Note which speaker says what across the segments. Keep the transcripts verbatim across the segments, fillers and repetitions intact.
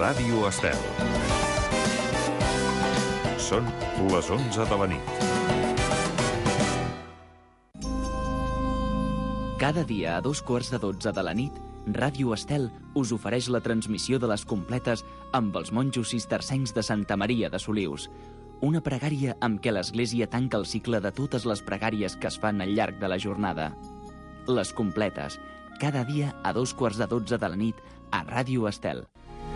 Speaker 1: Ràdio Estel. Són les onze de la nit.
Speaker 2: Cada dia a dos quarts de dotze de la nit, Ràdio Estel us ofereix la transmissió de les completes amb els monjos cistercencs de Santa Maria de Solius. Una pregària amb què l'Església tanca el cicle de totes les pregàries que es fan al llarg de la jornada. Les completes, cada dia a dos quarts de dotze de la nit a Ràdio Estel.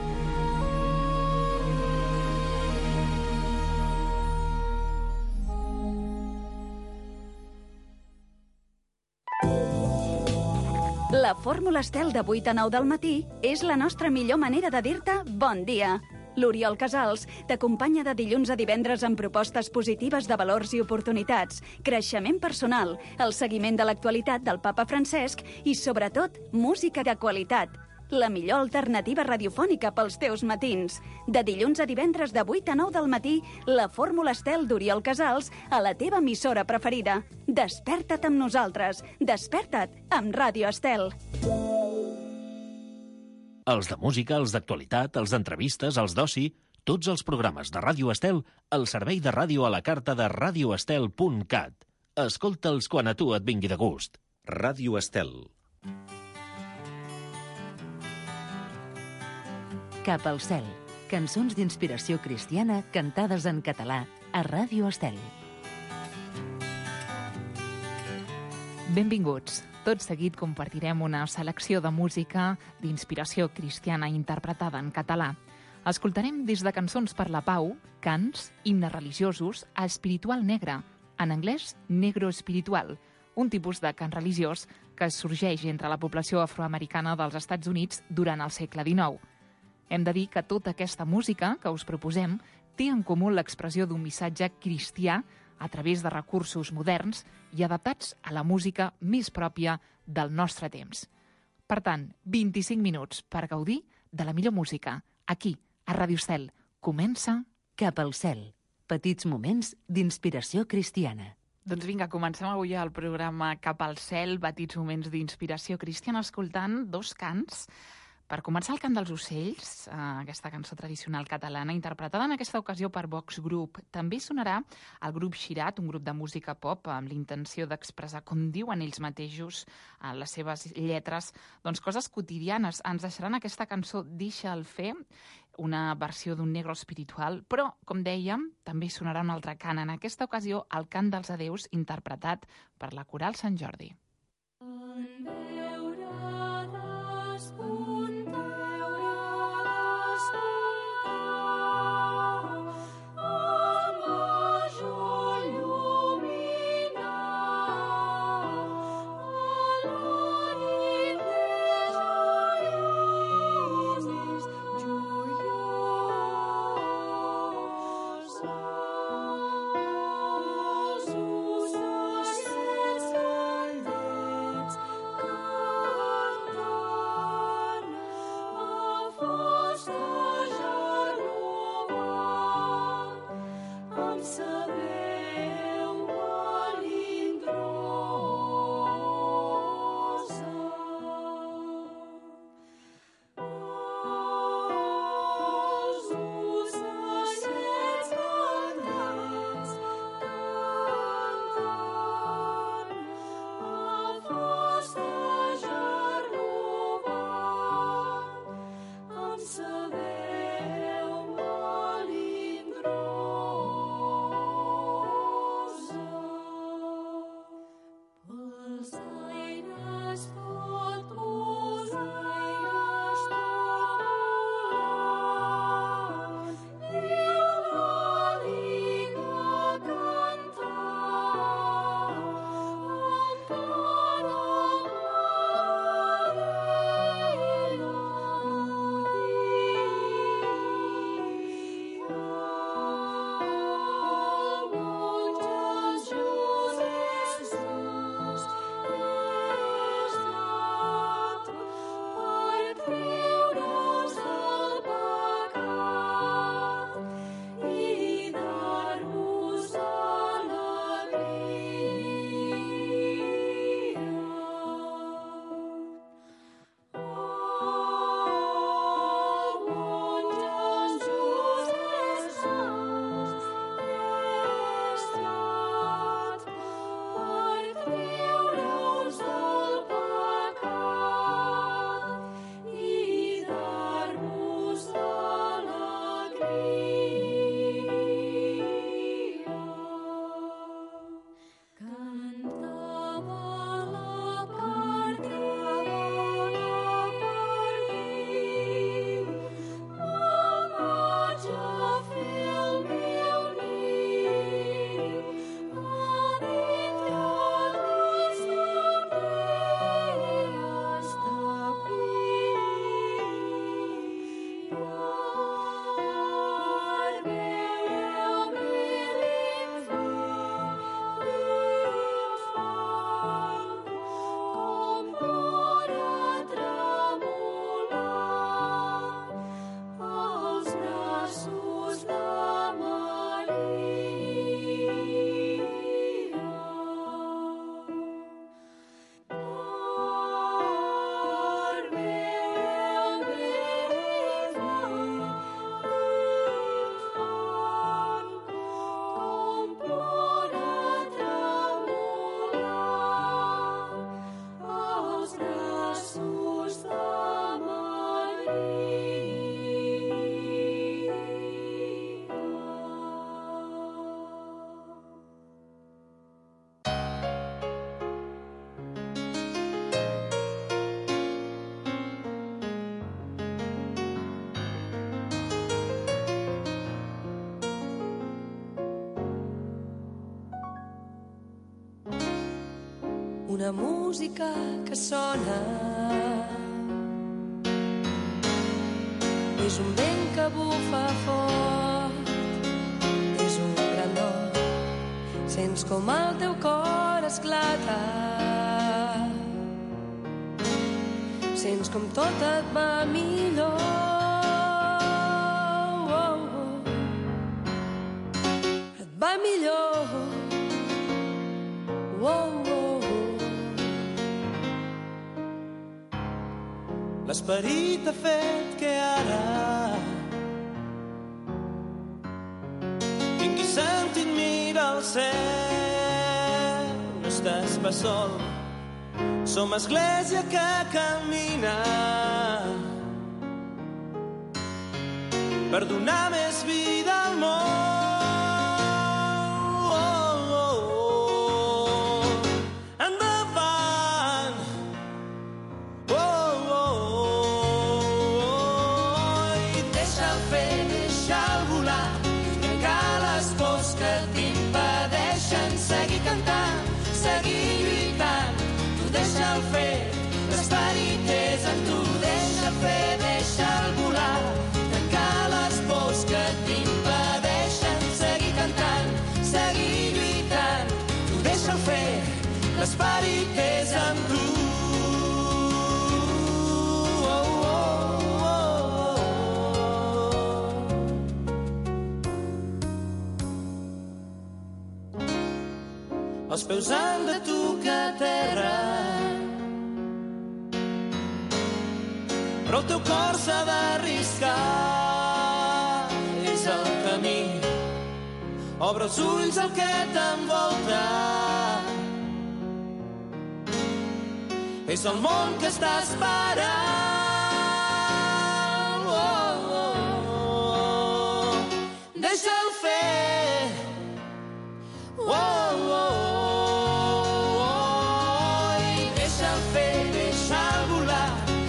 Speaker 3: La fórmula Estel de vuit a nou del matí és la nostra millor manera de dir-te bon dia. L'Oriol Casals t'acompanya de dilluns a divendres amb propostes positives de valors i oportunitats, creixement personal, el seguiment de l'actualitat del papa Francesc i, sobretot, música de qualitat. La millor alternativa radiofònica pels teus matins. De dilluns a divendres de vuit a nou del matí, la fórmula Estel d'Oriol Casals a la teva emissora preferida. Desperta't amb nosaltres. Desperta't amb Ràdio Estel.
Speaker 4: Els de música, els d'actualitat, els d'entrevistes, els d'oci, tots els programes de Ràdio Estel al servei de ràdio a la carta de radioestel punt cat. Escolta'ls quan a tu et vingui de gust.
Speaker 1: Ràdio Estel.
Speaker 5: Cap al cel. Cançons d'inspiració cristiana cantades en català a Ràdio Estel.
Speaker 6: Benvinguts. Tot seguit compartirem una selecció de música d'inspiració cristiana interpretada en català. Escoltarem des de Cançons per la Pau, cants, himnes religiosos, a Espiritual Negre, en anglès Negro Espiritual, un tipus de cant religiós que sorgeix entre la població afroamericana dels Estats Units durant el segle dinou. Hem de dir que tota aquesta música que us proposem té en comú l'expressió d'un missatge cristià a través de recursos moderns i adaptats a la música més pròpia del nostre temps. Per tant, vint-i-cinc minuts per gaudir de la millor música. Aquí, a Ràdio Estel, comença
Speaker 5: Cap al cel. Petits moments d'inspiració cristiana.
Speaker 6: Doncs vinga, comencem avui el programa Cap al cel, petits moments d'inspiració cristiana, escoltant dos cants. Per començar, el cant dels ocells, aquesta cançó tradicional catalana, interpretada en aquesta ocasió per Vox Group. També sonarà el grup Xirat, un grup de música pop, amb l'intenció d'expressar, com diuen ells mateixos, en les seves lletres, doncs coses quotidianes. Ens deixaran aquesta cançó Deixa'l fer, una versió d'un Negro Espiritual, però, com dèiem, també sonarà un altre cant. En aquesta ocasió, el cant dels adeus, interpretat per la Coral Sant Jordi.
Speaker 7: Oh una música que sona. És un vent que bufa fort, és un gran nord. Sents com el teu cor esclata, sents com tot et va millor. Oh, oh. Et va millor. Oh, oh, oh.
Speaker 8: L'esperit ha fet que ara tingui sentit mirar al cel. No estàs pas sol, som església que camina per donar més vida al món.
Speaker 7: L'esperit és en tu, deixa'l fer, deixa'l volar, trencar les pors que t'impedeixen seguir cantant, seguir lluitant. Tu deixa'l fer, l'esperit és en tu. Oh, oh, oh, oh. Els peus han de tocar terra, però el teu cor s'ha d'arriscar. És el camí, obre els ulls al que t'envolta. És el món que està esperant. Oh, oh, oh. Deixa'l fer. Oh, oh, oh, oh. I deixa'l fer, deixa'l volar,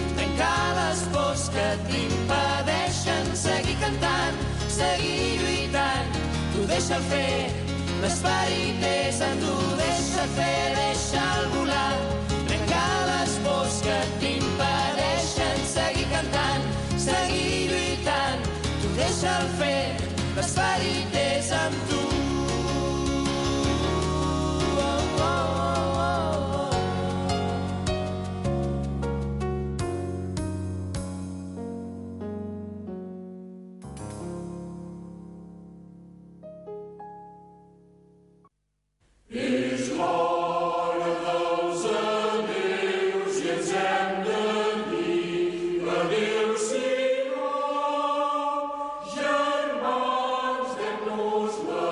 Speaker 7: que t'impedeixen seguir cantant, seguir lluitant. Tu deixa'l fer, l'esperit és en tu. Deixa'l fer, deixa'l volar, trencar les pors que t'impedeixen seguir cantant, seguir lluitant. Tu deixa'l fer, l'esperit és en tu.
Speaker 9: Germans, dem nos la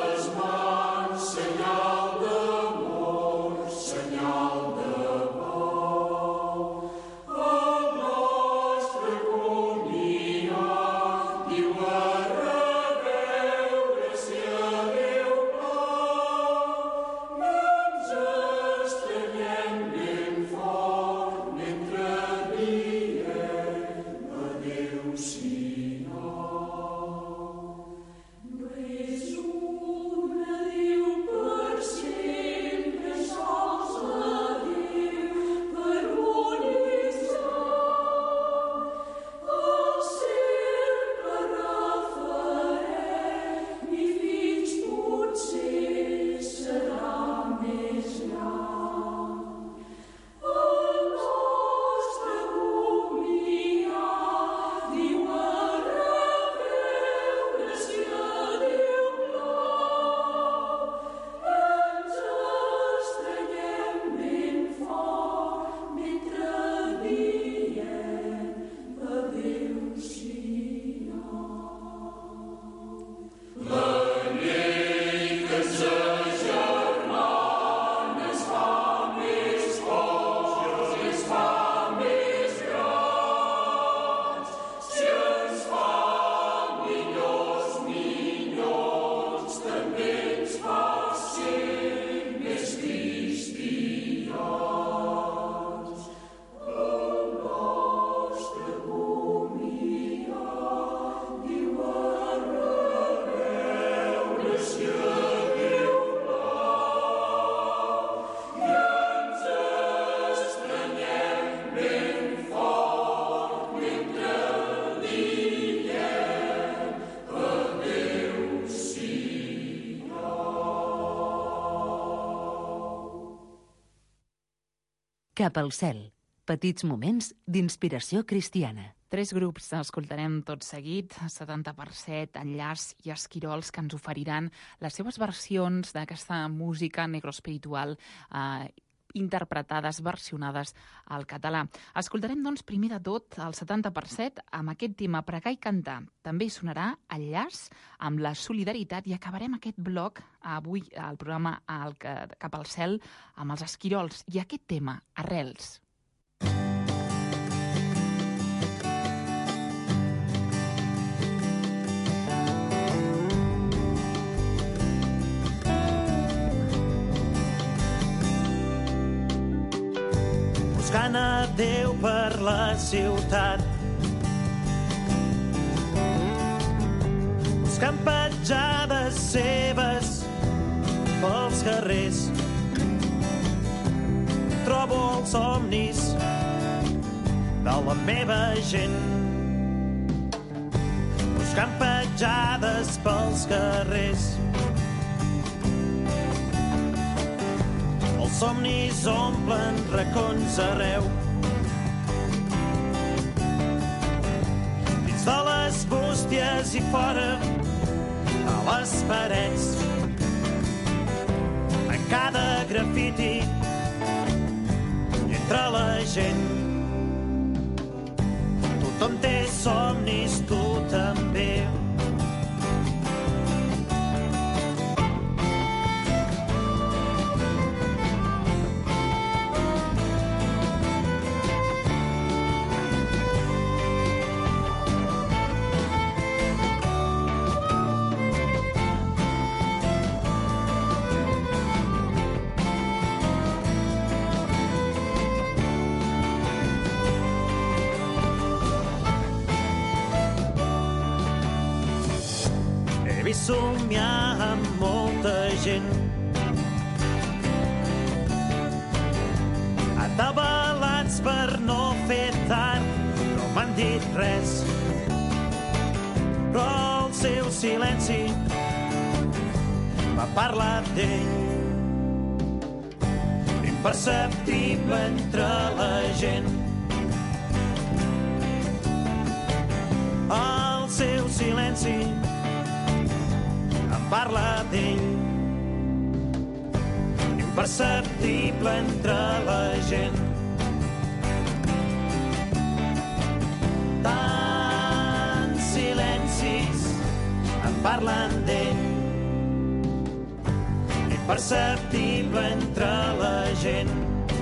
Speaker 5: Cap al cel. Petits moments d'inspiració cristiana.
Speaker 6: Tres grups escoltarem tot seguit, setanta per cent, Enllaç i Esquirols, que ens oferiran les seves versions d'aquesta música negroespiritual eh, interpretades, versionades al català. Escoltarem, doncs, primer de tot el setanta per cent amb aquest tema Pregar i cantar. També hi sonarà Enllaç amb la solidaritat i acabarem aquest bloc avui al programa al, Cap al cel amb els Esquirols i aquest tema, Arrels.
Speaker 8: Buscant a Déu per la ciutat, buscant petjades seves pels carrers, trobo els somnis de la meva gent. Buscant petjades pels carrers, els somnis omplen racons arreu. Dins de les bústies i fora, a les parets, en cada grafiti i entre la gent. Tothom té somnis, tu també. Somiar amb molta gent, atabalats per no fer tard, no m'han dit res, però el seu silenci m'ha parlat d'ell, imperceptible entre la gent. El seu silenci parla d'ell, imperceptible entre la gent. Tants silencis em parlen d'ell, imperceptible entre la gent.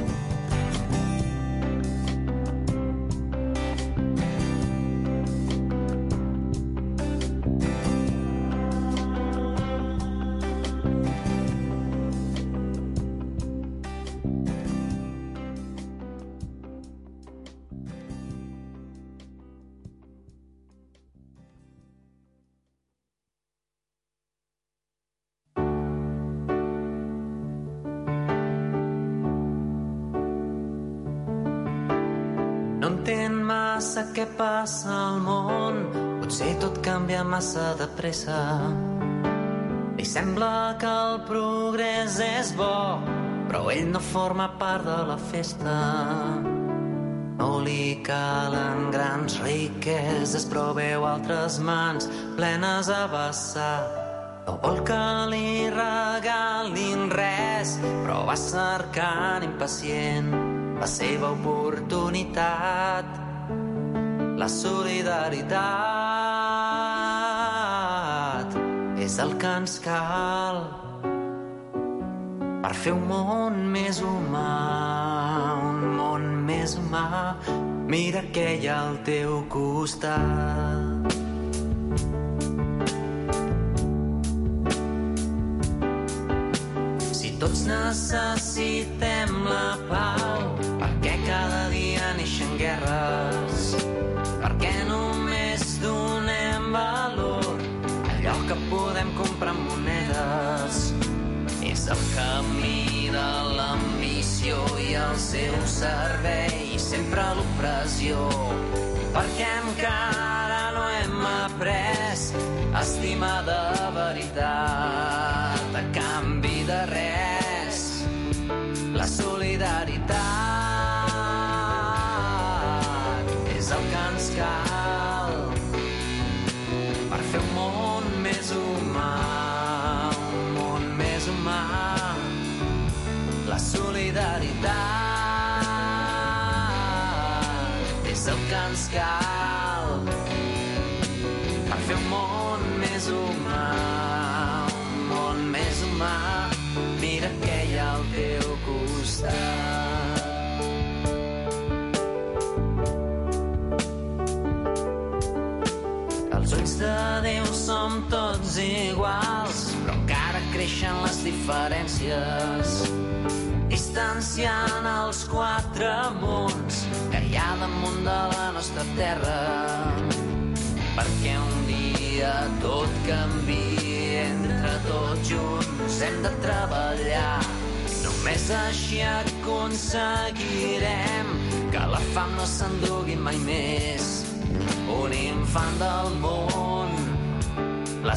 Speaker 7: Massa què passa al món, potser tot canvia massa de pressa. Li sembla que el progrés és bo, però ell no forma part de la festa. No li calen grans riqueses, però veu altres mans plenes a vessar. No vol que li regalin res, però va cercant impacient la seva oportunitat. La solidaritat és el que ens cal per fer un món més humà, un món més humà. Mira què hi ha al teu costat. Si tots necessitem la pau, per què cada dia neixen guerres? Per què només donem valor a allò que podem comprar amb monedes? És el camí de l'ambició i el seu servei, sempre l'opressió. Per què encara no hem après a estimar de veritat a canvi de res la solidaritat? ens cal per fer un món més humà, un món més humà. La solidaritat és el que ens cal per fer un món més humà, un món més humà. Mira què hi ha al teu costat. Els ulls de Déu som tots iguals, però encara creixen les diferències, distanciant els quatre mons que hi ha damunt de la nostra terra. Perquè un dia tot canvia, entre tots junts hem de treballar. Només així aconseguirem que la fam no s'endugui mai més un infant del món. La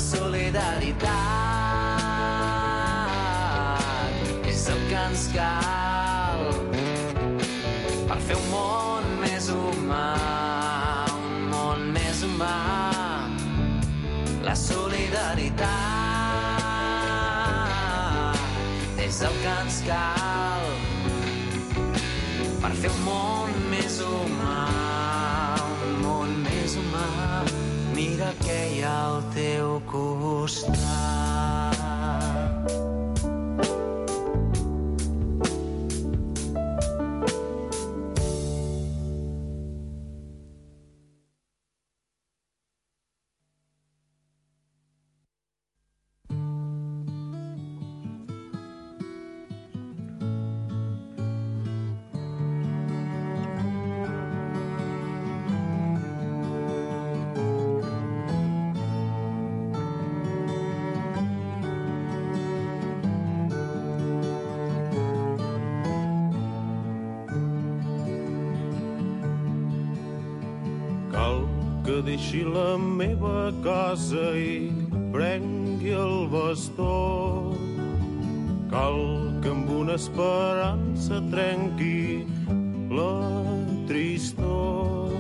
Speaker 7: solidaritat és el que ens cal per fer un món més humà, un món més humà. La solidaritat és el que ens cal per fer un món més humà, un món més humà. Mira què hi ha al teu costat.
Speaker 9: Deixi la meva casa i prengui el bastó. Cal que amb una esperança trenqui la tristor.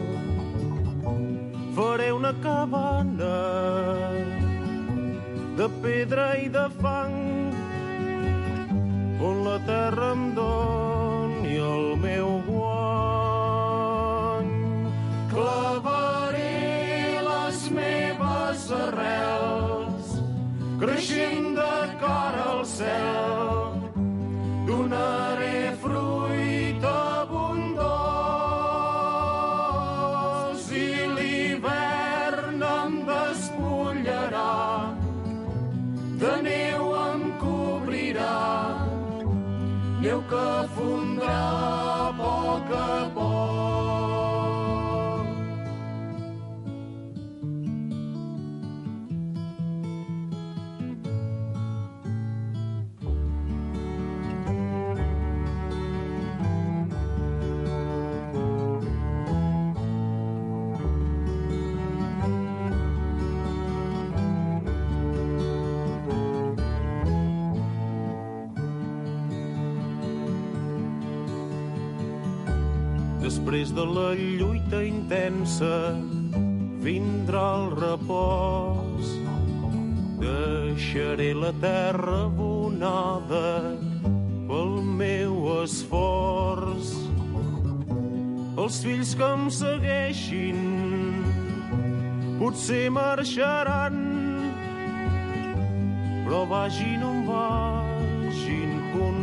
Speaker 9: Faré una cabana de pedra i de fang on la terra em doni el meu guany. Clavaré meves arrels creixent de cara al cel, donaré fruit abundós i l'hivern em despullarà, de neu em cobrirà, neu que fondrà a poc a poc. Després de la lluita intensa vindrà el repòs. Deixaré la terra abonada pel meu esforç. Els fills que em segueixin potser marxaran, però vagin on vagin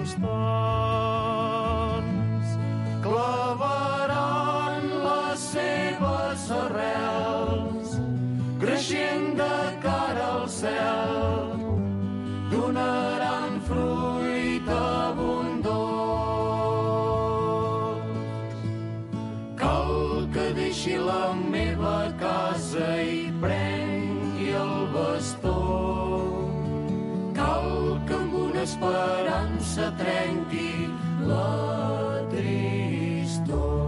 Speaker 9: constants. Clavaran les seves arrels creixent de cara al cel, donaran fruit abundós. Cal que deixi la meva casa i prengui el bastó. Cal que amb una esperança trenqui la tristor.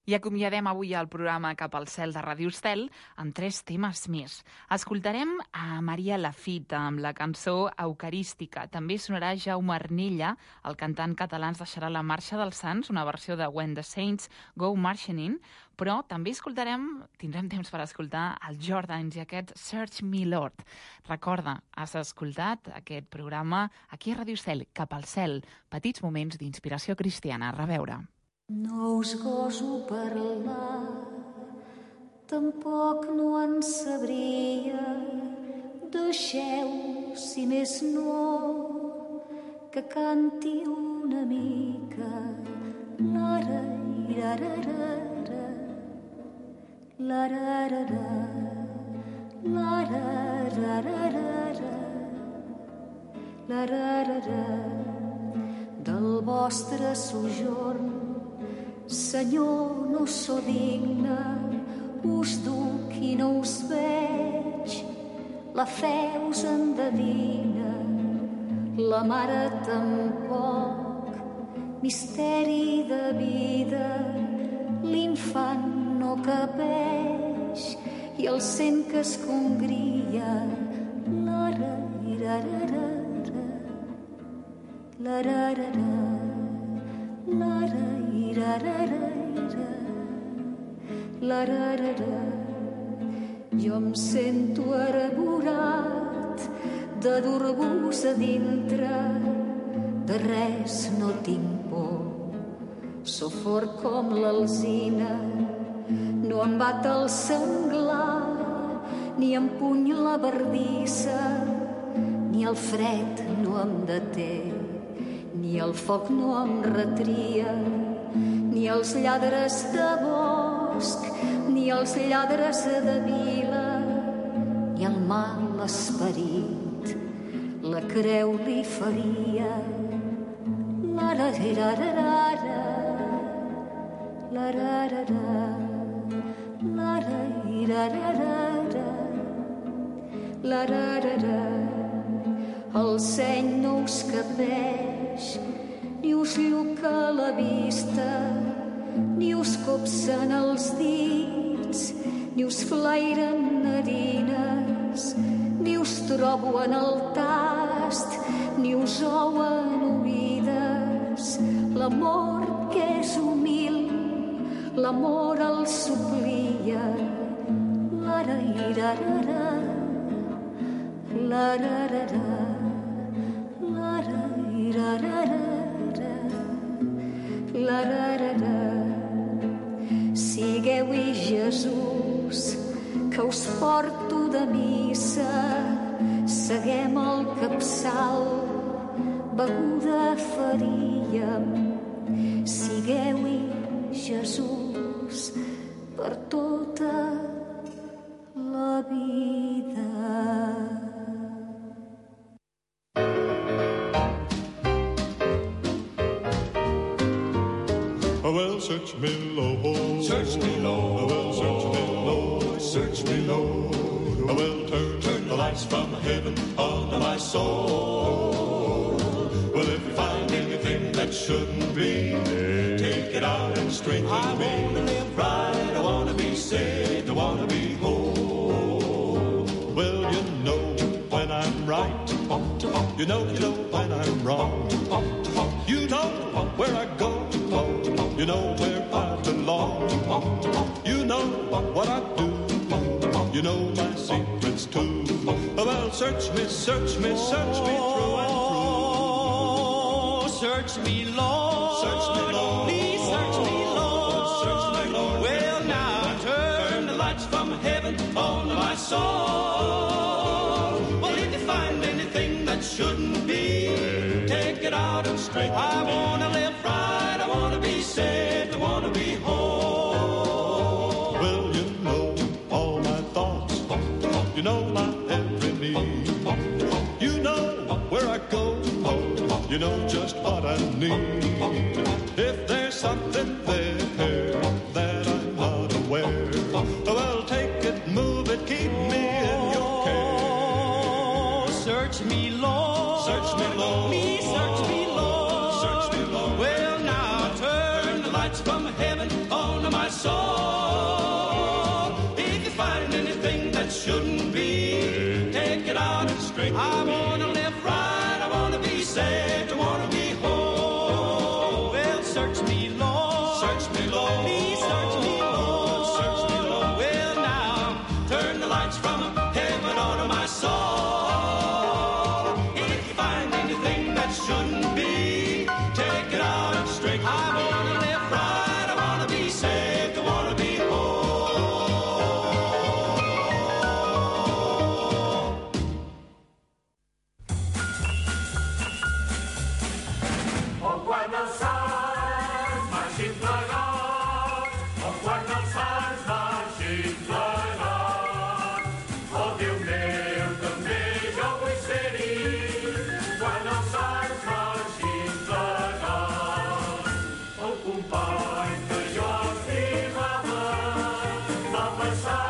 Speaker 6: I acomiadem avui el programa Cap al cel de Ràdio Estel amb tres temes més. Escoltarem a Maria Lafitte amb la cançó Eucarística. També sonarà Jaume Arnella, el cantant català ens deixarà la Marxa dels Sants, una versió de When the Saints Go Marching In, però també escoltarem, tindrem temps per escoltar el Jordans i aquest Search Me Lord. Recorda, has escoltat aquest programa aquí a Ràdio Estel, Cap al cel, petits moments d'inspiració cristiana. A reveure.
Speaker 9: No us goso parlar, tampoc no en sabria. Deixeu, si més no, que canti una mica. Lara, irararara, lararara, larararara, lararara, del vostre sojorn. Senyor, no sóc digna, us duc i no us veig, la fe us endevina, la mare tampoc, misteri de vida, l'infant no capeix, i el sent que es congria, lara, irararara, lararara, lara, irararara, lararara. Jo em sento arborat de dur-vos a dintre, de res no tinc por, sóc fort com l'alzina, no em bat el senglar, ni em puny la bardissa, ni el fred no em deté, ni el foc no em retria, ni els lladres de bosc, ni els lladres de vila, ni el mal esperit, la creu li faria. Larararara, lararara, larararara, lararara. El seny no us capeix, ni us lluca la vista, ni us copsen els dits, ni us flairen narines, ni us trobo en el tast, ni us ouen oïdes. L'amor que és humil, l'amor el suplia. Lara, irarara, lararara, lara, irarara, lararara. Sigueu-hi Jesús, que us porto de missa, seguem el capçal, beguda faríem. Sigueu-hi Jesús, per tota la vida.
Speaker 10: Well, search me, Lord. Search me, Lord. Well, search me, Lord. Search me, Lord. Well, turn, turn the lights from heaven onto my soul. Well, if you find anything that shouldn't be, take it out and strengthen I me. I want to live right. I want to be saved. I want to be whole. Well, you know when I'm right. You know, you know when I'm wrong. You know where I go. You know where I belong. You know what I do. You know my secrets too. Well, search me, search me, search me through and through.
Speaker 7: Search me, Lord.
Speaker 10: Search me, Lord.
Speaker 7: Please search me, Lord.
Speaker 10: Search me, Lord.
Speaker 7: Well, now turn the lights from heaven on my soul. Well, if you find anything that shouldn't be, take it out and straight. I want to live right. I want to be saved. I want to be whole.
Speaker 10: Well, you know all my thoughts. You know my every need. You know where I go. You know just what I need. If there's something there that I'm not aware, well, take it, move it, keep me in your care.
Speaker 7: Search me, Lord.
Speaker 10: Search me, Lord.
Speaker 7: Please search me, Lord.
Speaker 10: Search me, Lord.
Speaker 7: Well, now turn the lights from heaven on my soul.
Speaker 8: I wanna live right, I wanna be saved, I wanna be whole. Well, search me, Lord. Search me, Lord. Please search me, Lord. Search me, Lord. Well, now, turn the lights from heaven onto my soul. If you find anything that shouldn't be, take it out and straight. I wanna live right, I wanna be saved, I wanna be whole.
Speaker 10: Oh, quan els sants marxin plegats, oh, quan els sants marxin plegats, oh, Déu meu, també jo vull ser-hi, quan els sants marxin plegats. El company que jo estimava va passar